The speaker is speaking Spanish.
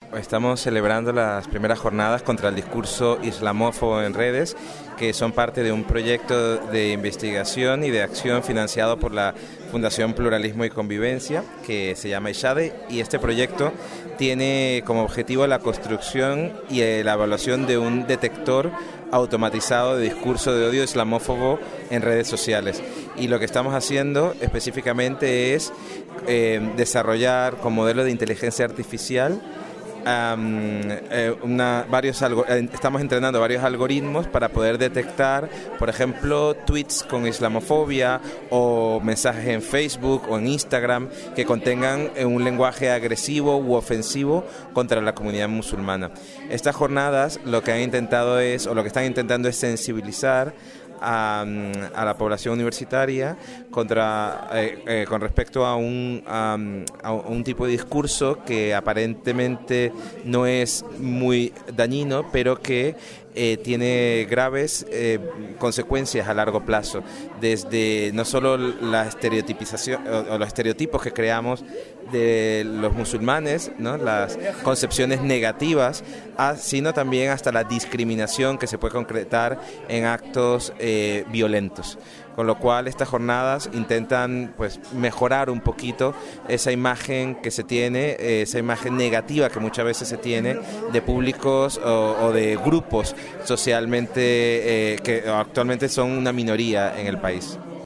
Estamos celebrando las primeras jornadas contra el discurso islamófobo en redes, que son parte de un proyecto de investigación y de acción financiado por la Fundación Pluralismo y Convivencia, que se llama ISHADE, y este proyecto tiene como objetivo la construcción y la evaluación de un detector automatizado de discurso de odio islamófobo en redes sociales. Y lo que estamos haciendo específicamente es desarrollar con modelo de inteligencia artificial estamos entrenando varios algoritmos para poder detectar, por ejemplo, tweets con islamofobia o mensajes en Facebook o en Instagram que contengan un lenguaje agresivo u ofensivo contra la comunidad musulmana. Estas jornadas lo que están intentando es sensibilizar a la población universitaria con respecto a un tipo de discurso que aparentemente no es muy dañino, pero que tiene graves consecuencias a largo plazo, desde no solo la estereotipización o los estereotipos que creamos de los musulmanes, ¿no?, las concepciones negativas, sino también hasta la discriminación que se puede concretar en actos violentos. Con lo cual estas jornadas intentan mejorar un poquito esa imagen que se tiene, esa imagen negativa que muchas veces se tiene de públicos o de grupos socialmente que actualmente son una minoría en el país.